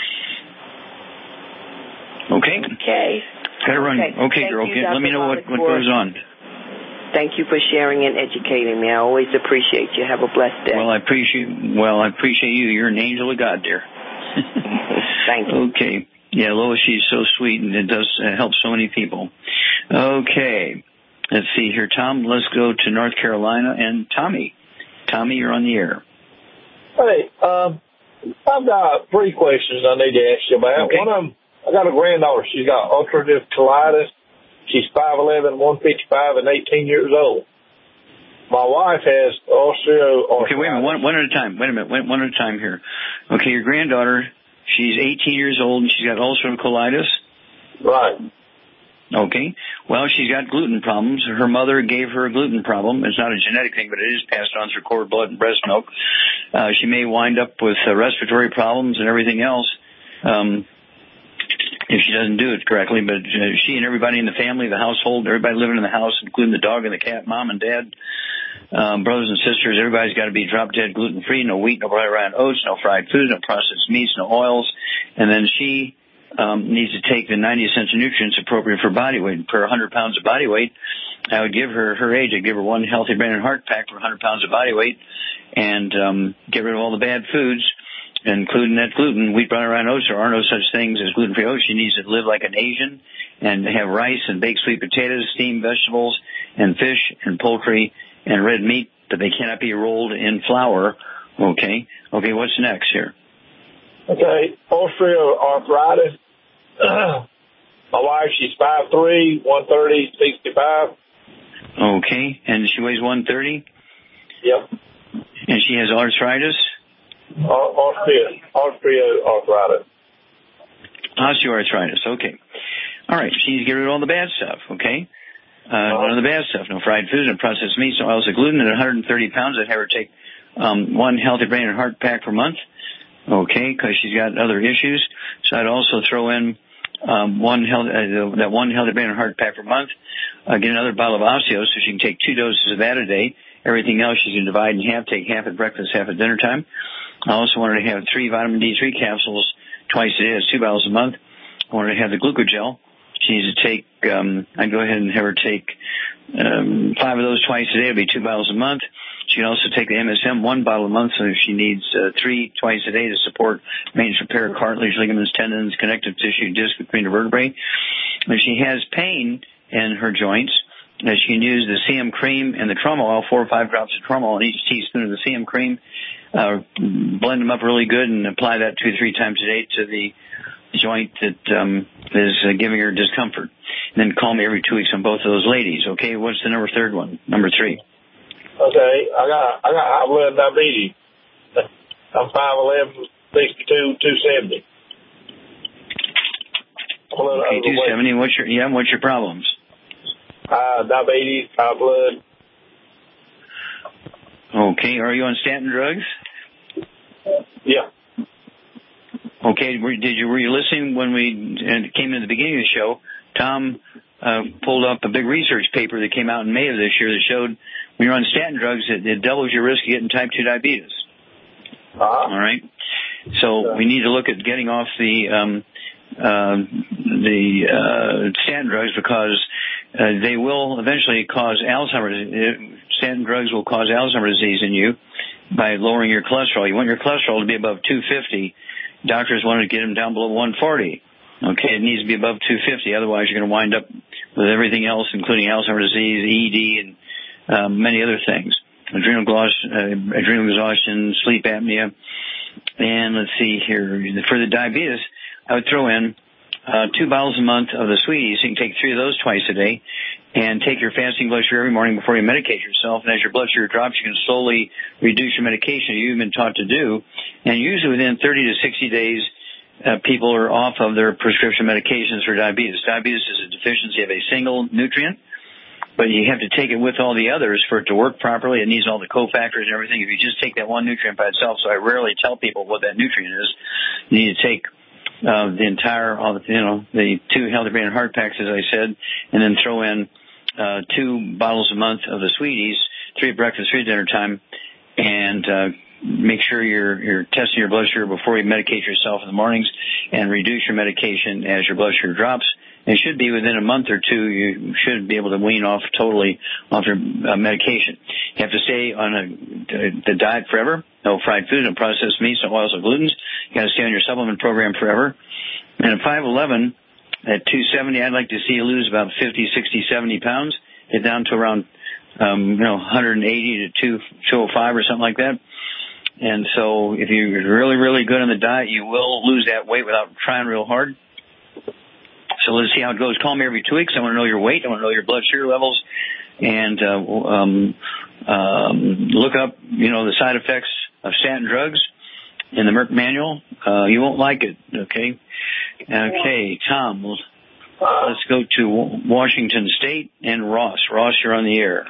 Okay? Okay. Gotta run. Okay, okay girl. you, Get, let me know what, what goes on. Thank you for sharing and educating me. I always appreciate you. Have a blessed day. Well, I appreciate well, I appreciate you. You're an angel of God, dear. Thank you. Okay. Yeah, Lois, she's so sweet, and it does uh, help so many people. Okay. Let's see here, Tom. Let's go to North Carolina and Tommy. Tommy, you're on the air. Hey, um, I've got three questions I need to ask you about. Okay. One of them, I got a granddaughter. She's got ulcerative colitis. She's five eleven, one fifty-five, and eighteen years old. My wife has osteoarthritis. Okay, wait a minute. One, one at a time. Wait a minute. One, one at a time here. Okay, your granddaughter, she's eighteen years old, and she's got ulcerative colitis? Right. Okay. Well, she's got gluten problems. Her mother gave her a gluten problem. It's not a genetic thing, but it is passed on through cord blood and breast milk. Uh, she may wind up with uh, respiratory problems and everything else um, if she doesn't do it correctly. But uh, she and everybody in the family, the household, everybody living in the house, including the dog and the cat, mom and dad, um, brothers and sisters, everybody's got to be drop-dead gluten-free, no wheat, no brown oats, no fried foods, no processed meats, no oils. And then she um, needs to take the ninety essential nutrients appropriate for body weight. Per one hundred pounds of body weight, I would give her, her age, I'd give her one healthy brain and heart pack for one hundred pounds of body weight and um, get rid of all the bad foods, including that gluten. Wheat, brown oats, there are no such things as gluten-free oats. She needs to live like an Asian and have rice and baked sweet potatoes, steamed vegetables, and fish and poultry and red meat, but they cannot be rolled in flour. Okay. Okay, what's next here? Okay, osteoarthritis. My wife, she's five three, one thirty, sixty-five. Okay, and she weighs one thirty? Yep. And she has arthritis? Osteo, osteoarthritis. Osteoarthritis, okay. All right, she needs to get rid of all the bad stuff, okay? Uh, uh-huh. None of the bad stuff, no fried foods, no processed meats, no oils of gluten. At one hundred thirty pounds, I'd have her take um, one healthy brain and heart pack per month, okay, because she's got other issues. So I'd also throw in um, one health, uh, that one healthy brain and heart pack per month. Uh, get another bottle of Osteo so she can take two doses of that a day. Everything else she can divide in half, take half at breakfast, half at dinner time. I also want her to have three vitamin D three capsules twice a day. That's two bottles a month. I want her to have the glucogel. She needs to take, um, I'd go ahead and have her take um, five of those twice a day. It would be two bottles a month. She can also take the M S M one bottle a month, so if she needs uh, three twice a day to support maintenance repair of cartilage, ligaments, tendons, connective tissue, disc between the vertebrae. If she has pain in her joints, uh, she can use the C M cream and the trauma oil, four or five drops of trauma oil in each teaspoon of the C M cream. Uh, blend them up really good and apply that two or three times a day to the joint that um, is uh, giving her discomfort. And then call me every two weeks on both of those ladies. Okay, what's the number third one? Number three. Okay, I got I got high blood diabetes. I'm five eleven, sixty-two, two seventy. Okay, two seventy. What's your yeah? What's your problems? Uh, diabetes, high blood. Okay, are you on statin drugs? Yeah. Okay, were, did you were you listening when we came in the beginning of the show? Tom uh, pulled up a big research paper that came out in May of this year that showed when you're on statin drugs, it, it doubles your risk of getting type two diabetes. Uh-huh. All right. So we need to look at getting off the um, uh, the uh, statin drugs because uh, they will eventually cause Alzheimer's. Statin drugs will cause Alzheimer's disease in you by lowering your cholesterol. You want your cholesterol to be above two fifty. Doctors wanted to get them down below one forty. Okay, it needs to be above two fifty. Otherwise, you're going to wind up with everything else, including Alzheimer's disease, E D, and um, many other things. Adrenal, gloss, uh, adrenal exhaustion, sleep apnea. And let's see here. For the diabetes, I would throw in uh, two bottles a month of the sweeties. You can take three of those twice a day. And take your fasting blood sugar every morning before you medicate yourself. And as your blood sugar drops, you can slowly reduce your medication you've been taught to do. And usually within thirty to sixty days, uh, people are off of their prescription medications for diabetes. Diabetes is a deficiency of a single nutrient, but you have to take it with all the others for it to work properly. It needs all the cofactors and everything. If you just take that one nutrient by itself, so I rarely tell people what that nutrient is, you need to take uh, the entire, all the, you know, the two Healthy Brain and Heart Packs, as I said, and then throw in Uh, two bottles a month of the sweeties, three at breakfast, three at dinner time, and uh, make sure you're you're testing your blood sugar before you medicate yourself in the mornings, and reduce your medication as your blood sugar drops. It should be within a month or two. You should be able to wean off totally off your uh, medication. You have to stay on a, the diet forever. No fried food, no processed meats, no oils, no glutens. You got to stay on your supplement program forever. And at five eleven. At two seventy, I'd like to see you lose about fifty, sixty, seventy pounds, get down to around, um, you know, one eighty to two oh five or something like that. And so if you're really, really good on the diet, you will lose that weight without trying real hard. So let's see how it goes. Call me every two weeks. I want to know your weight. I want to know your blood sugar levels. And uh, um, um, look up, you know, the side effects of statin drugs in the Merck manual. Uh, you won't like it, okay? Okay, Tom, let's go to Washington State and Ross. Ross, you're on the air.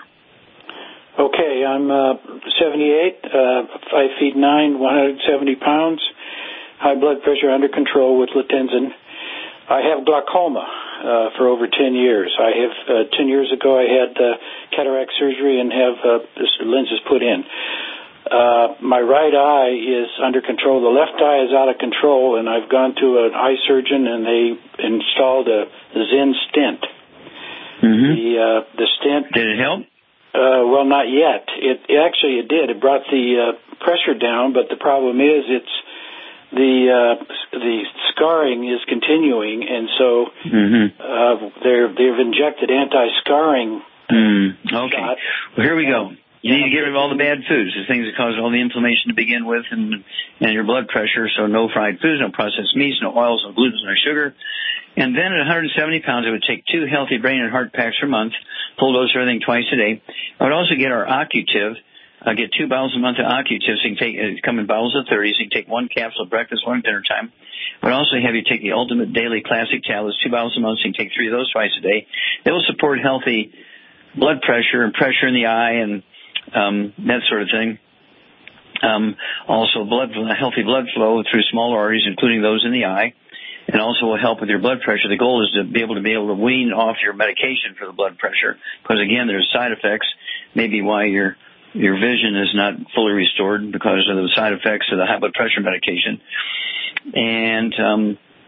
Okay, I'm uh, seventy-eight, uh, five feet nine, one hundred seventy pounds, high blood pressure under control with Latenzin. I have glaucoma uh, for over ten years. I have uh, ten years ago I had uh, cataract surgery and have uh, this lenses put in. Uh, my right eye is under control. The left eye is out of control, and I've gone to an eye surgeon, and they installed a Zen stent. Mm-hmm. The uh, the stent. Did it help? Uh, well, not yet. It, it actually it did. It brought the uh, pressure down, but the problem is it's the uh, the scarring is continuing, and so mm-hmm. uh, they're they've injected anti-scarring. Mm. Okay. Shot. Well, here we go. You need to get rid of all the bad foods, the things that cause all the inflammation to begin with, and and your blood pressure. So no fried foods, no processed meats, no oils, no gluten, no sugar. And then at one hundred seventy pounds, I would take two Healthy Brain and Heart Packs per month, full dose of everything twice a day. I would also get our Occutiv. I get two bottles a month of Occutiv. So you can take, it come in bottles of thirty. So you can take one capsule at breakfast, one at dinner time. I would also have you take the Ultimate Daily Classic tablets, two bottles a month. So you can take three of those twice a day. They will support healthy blood pressure and pressure in the eye and Um, that sort of thing. Um, also, blood, healthy blood flow through small arteries, including those in the eye, and also will help with your blood pressure. The goal is to be able to be able to wean off your medication for the blood pressure, because again, there's side effects. Maybe why your your vision is not fully restored because of the side effects of the high blood pressure medication. And um,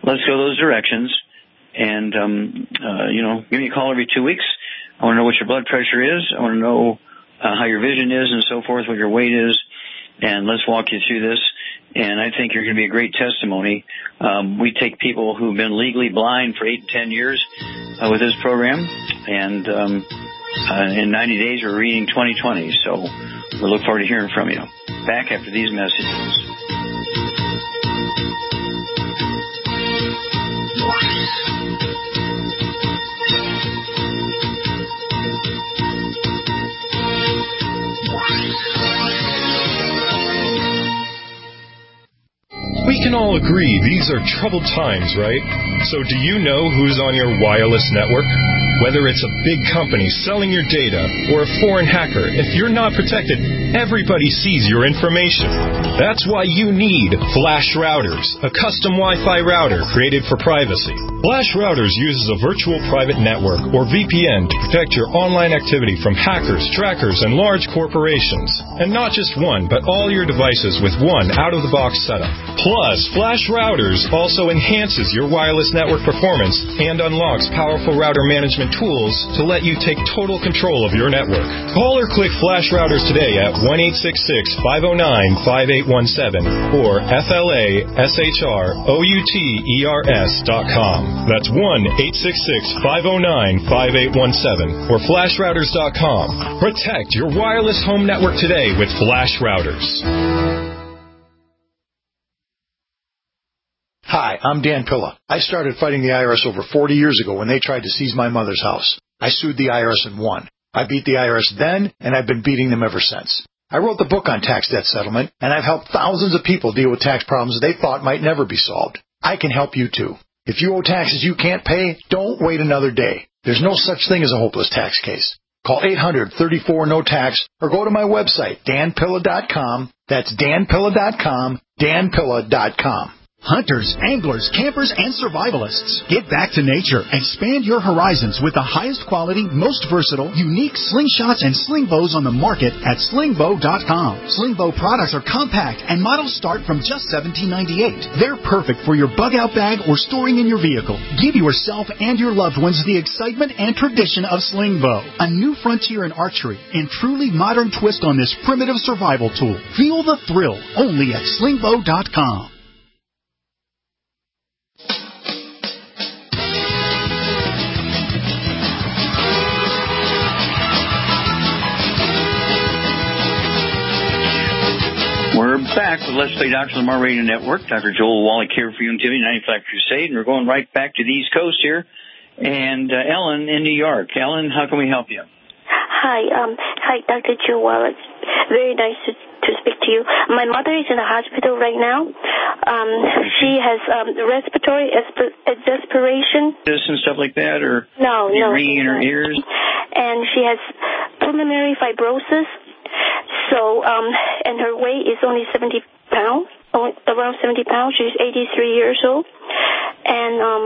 let's go those directions. And, um, uh, you know, give me a call every two weeks. I want to know what your blood pressure is. I want to know uh, how your vision is and so forth, what your weight is. And let's walk you through this. And I think you're going to be a great testimony. Um, we take people who've been legally blind for eight to ten years uh, with this program. And um, uh, in ninety days, we're reading twenty twenty. So we look forward to hearing from you. Back after these messages. We can all agree these are troubled times, right? So do you know who's on your wireless network? Whether it's a big company selling your data or a foreign hacker, if you're not protected, everybody sees your information. That's why you need Flash Routers, a custom Wi-Fi router created for privacy. Flash Routers uses a virtual private network, or V P N, to protect your online activity from hackers, trackers, and large corporations. And not just one, but all your devices with one out-of-the-box setup. Plus, Flash Routers also enhances your wireless network performance and unlocks powerful router management tools to let you take total control of your network. Call or click Flash Routers today at one eight six six, five oh nine, five eight one seven or F L A S H R O U T E R S dot com. That's one eight six six, five oh nine, five eight one seven or flash routers dot com. Protect your wireless home network today with Flash Routers. Hi, I'm Dan Pilla. I started fighting the I R S over forty years ago when they tried to seize my mother's house. I sued the I R S and won. I beat the I R S then, and I've been beating them ever since. I wrote the book on tax debt settlement, and I've helped thousands of people deal with tax problems they thought might never be solved. I can help you too. If you owe taxes you can't pay, don't wait another day. There's no such thing as a hopeless tax case. Call eight hundred, thirty-four, no tax or go to my website, dan pilla dot com. That's dan pilla dot com, dan pilla dot com. Hunters, anglers, campers, and survivalists. Get back to nature. Expand your horizons with the highest quality, most versatile, unique slingshots and sling bows on the market at sling bow dot com. Sling bow products are compact and models start from just seventeen ninety-eight. They're perfect for your bug-out bag or storing in your vehicle. Give yourself and your loved ones the excitement and tradition of sling bow. A new frontier in archery and truly modern twist on this primitive survival tool. Feel the thrill only at sling bow dot com. We're back with Let's Play Doctor Lamar Radio Network. Doctor Joel Wallach here for you on T V, ninety-five Crusade, and we're going right back to the East Coast here. And uh, Ellen in New York. Ellen, how can we help you? Hi, um, hi, Doctor Joel Wallach. Very nice to, to speak to you. My mother is in the hospital right now. Um, she has um, respiratory exasperation. This and stuff like that, or no, no, ringing in her ears, and she has pulmonary fibrosis. So, um, and her weight is only seventy pounds, around seventy pounds. She's eighty-three years old. And, um,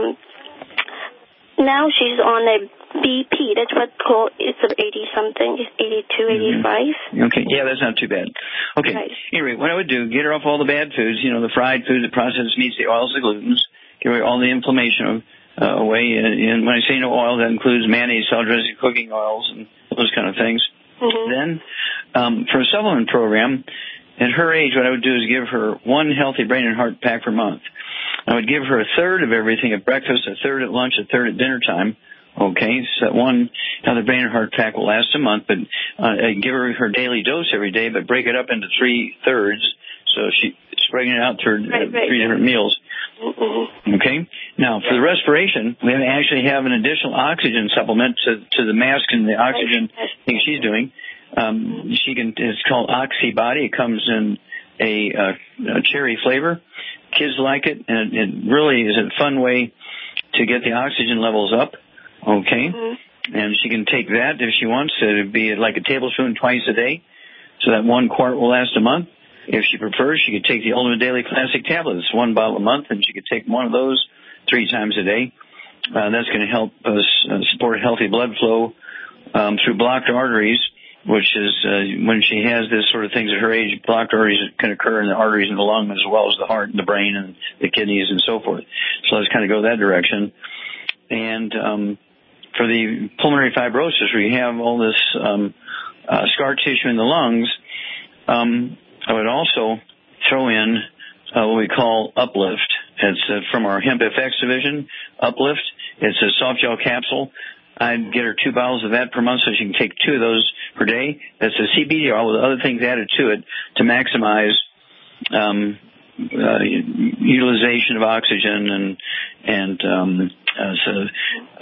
now she's on a B P. That's what called, it's eighty something. It's eighty-two, eighty-five. Okay. Yeah, that's not too bad. Okay. Right. Anyway, what I would do, get her off all the bad foods, you know, the fried foods, the processed meats, the oils, the glutens, get her all the inflammation uh, away. And, and when I say no oil, that includes mayonnaise, salad dressing, cooking oils, and those kind of things. Mm-hmm. Then, um, for a supplement program, at her age, what I would do is give her one healthy brain and heart pack per month. I would give her a third of everything at breakfast, a third at lunch, a third at dinner time. Okay, so that one healthy brain and heart pack will last a month, but uh, I'd give her her daily dose every day, but break it up into three thirds, so she's spreading it out through right, uh, right. three different meals. Mm-hmm. Okay. Now, for the respiration, we actually have an additional oxygen supplement to, to the mask and the oxygen thing she's doing. Um, she can. It's called Oxybody. It comes in a, uh, a cherry flavor. Kids like it, and it really is a fun way to get the oxygen levels up. Okay. Mm-hmm. And she can take that if she wants. It'd be like a tablespoon twice a day, so that one quart will last a month. If she prefers, she could take the Ultimate Daily Classic tablets, one bottle a month, and she could take one of those three times a day. Uh, that's going to help us uh, support healthy blood flow um, through blocked arteries which is uh, when she has this sort of things at her age, blocked arteries can occur in the arteries in the lung as well as the heart and the brain and the kidneys and so forth. So let's kind of go that direction. And um, for the pulmonary fibrosis, where you have all this um, uh, scar tissue in the lungs, um, I would also throw in uh, what we call Uplift. It's uh, from our Hemp F X division, Uplift. It's a soft gel capsule. I'd get her two bottles of that per month so she can take two of those per day. That's a C B D oil with other things added to it to maximize um, uh, utilization of oxygen and and um, uh, so,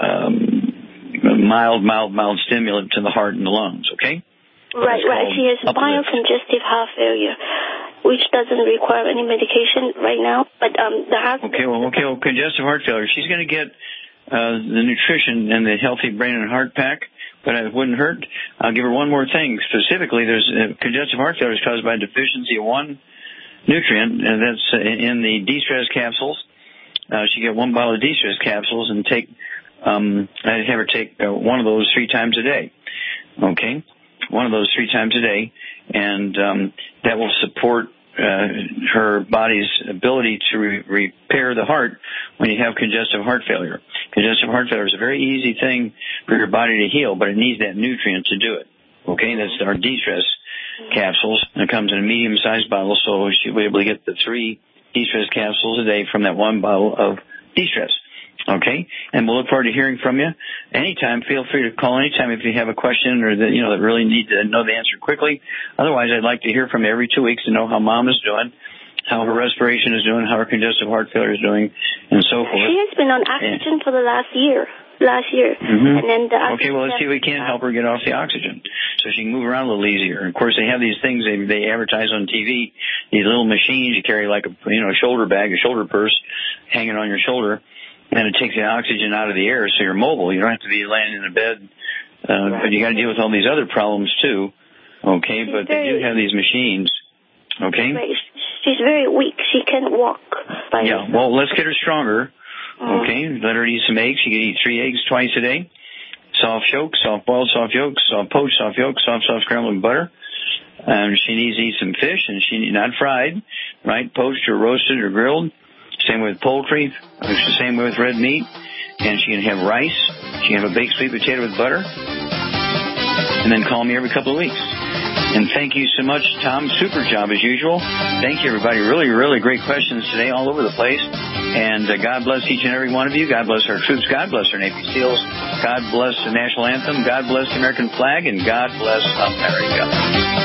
um, mild, mild, mild stimulant to the heart and the lungs. Okay. Right, right. She has biocongestive heart failure, which doesn't require any medication right now. But um, the heart. Okay. Well, okay. Well, congestive heart failure. She's going to get Uh, the nutrition and the healthy brain and heart pack, but it wouldn't hurt. I'll give her one more thing. Specifically, there's uh, congestive heart failure is caused by deficiency of one nutrient, and that's uh, in the de-stress capsules. Uh, she get one bottle of de-stress capsules and take, um, I'd have her take uh, one of those three times a day. Okay? One of those three times a day, and um, that will support Uh, her body's ability to re- repair the heart when you have congestive heart failure. Congestive heart failure is a very easy thing for your body to heal, but it needs that nutrient to do it. Okay, that's our de-stress capsules. And it comes in a medium-sized bottle, so she'll be able to get the three de-stress capsules a day from that one bottle of de-stress. Okay, and we'll look forward to hearing from you anytime. Feel free to call anytime if you have a question or that you know that really need to know the answer quickly. Otherwise, I'd like to hear from you every two weeks to know how Mom is doing, how her respiration is doing, how her congestive heart failure is doing, and so forth. She has been on oxygen and, for the last year. Last year, mm-hmm. and then the okay. Well, let's see if we can't help her get off the oxygen so she can move around a little easier. Of course, they have these things they they advertise on T V. These little machines you carry like a you know shoulder bag, a shoulder purse, hanging on your shoulder. And it takes the oxygen out of the air, so you're mobile. You don't have to be laying in a bed, uh, right. But you got to deal with all these other problems too. Okay, she's but very, they do have these machines. Okay, right. She's very weak. She can't walk. By yeah. herself. Well, let's get her stronger. Mm-hmm. Okay, let her eat some eggs. She can eat three eggs twice a day. Soft yolk, soft boiled, soft yolk, soft poached, soft yolk, soft soft scrambled with butter. Um, she needs to eat some fish, and she need, not fried, right? Poached or roasted or grilled. Same with poultry, same with red meat, and she can have rice, she can have a baked sweet potato with butter, and then call me every couple of weeks. And thank you so much, Tom. Super job as usual. Thank you, everybody. Really, really great questions today all over the place. And uh, God bless each and every one of you. God bless our troops. God bless our Navy SEALs. God bless the national anthem. God bless the American flag. And God bless America.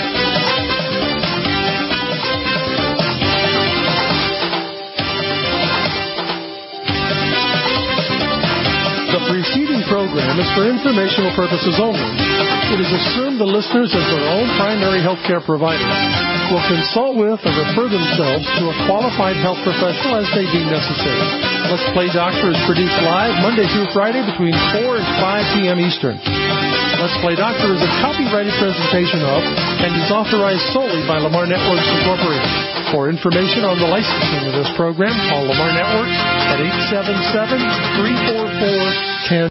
The preceding program is for informational purposes only. It is assumed the listeners, as their own primary health care provider, will consult with or refer themselves to a qualified health professional as they deem necessary. Let's Play Doctor is produced live Monday through Friday between four and five p.m. Eastern. Let's Play Doctor is a copyrighted presentation of and is authorized solely by Lamar Networks Incorporated. For information on the licensing of this program, call Lamar Networks at eight seven seven, three four four, one zero.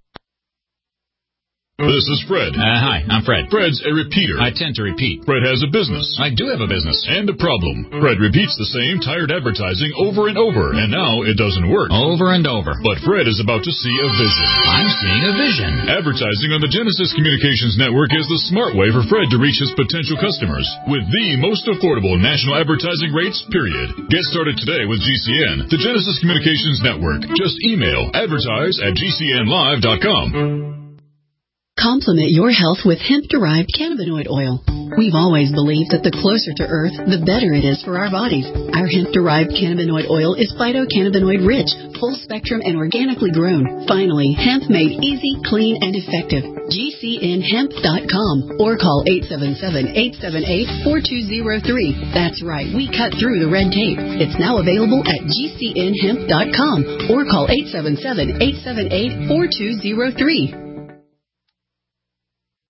This is Fred. Uh, hi, I'm Fred. Fred's a repeater. I tend to repeat. Fred has a business. I do have a business. And a problem. Fred repeats the same tired advertising over and over, and now it doesn't work. Over and over. But Fred is about to see a vision. I'm seeing a vision. Advertising on the Genesis Communications Network is the smart way for Fred to reach his potential customers with the most affordable national advertising rates, period. Get started today with G C N, the Genesis Communications Network. Just email advertise at g c n live dot com. Complement your health with hemp-derived cannabinoid oil. We've always believed that the closer to Earth, the better it is for our bodies. Our hemp-derived cannabinoid oil is phytocannabinoid-rich, full-spectrum, and organically grown. Finally, hemp made easy, clean, and effective. G C N hemp dot com or call eight seven seven, eight seven eight, four two zero three. That's right, we cut through the red tape. It's now available at G C N hemp dot com or call eight seven seven, eight seven eight, four two zero three.